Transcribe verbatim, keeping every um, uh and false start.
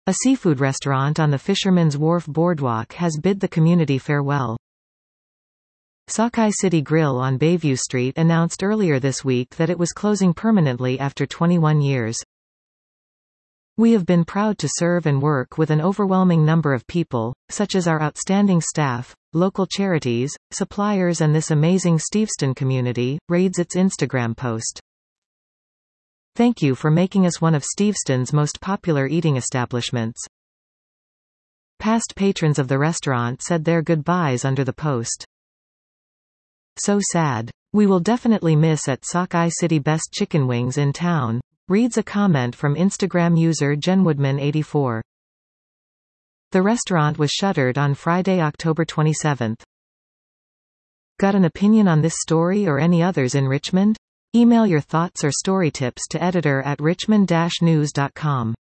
A seafood restaurant on the Fisherman's Wharf Boardwalk has bid the community farewell. Sockeye City Grill on Bayview Street announced earlier this week that it was closing permanently after twenty-one years. We have been proud to serve and work with an overwhelming number of people, such as our outstanding staff, local charities, suppliers and this amazing Steveston community, reads its Instagram post. Thank you for making us one of Steveston's most popular eating establishments. Past patrons of the restaurant said their goodbyes under the post. So sad. We will definitely miss at Sockeye City best chicken wings in town, reads a comment from Instagram user Jenwoodman eighty-four. The restaurant was shuttered on Friday, October twenty-seventh. Got an opinion on this story or any others in Richmond? Email your thoughts or story tips to editor at richmond dash news dot com.